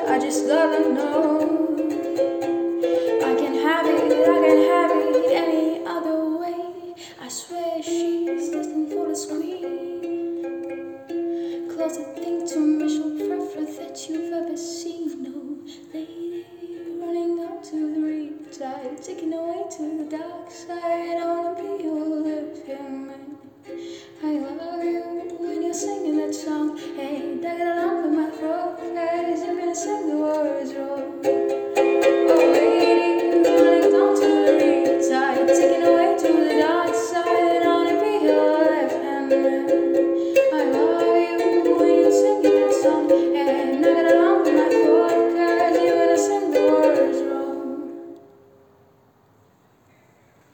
I just gotta know. I can have it any other way. I swear she's listening for the squeak. Closest thing to Michelle Pfeiffer that you've ever seen. No lady running up to the riptide, taking away to the dark side.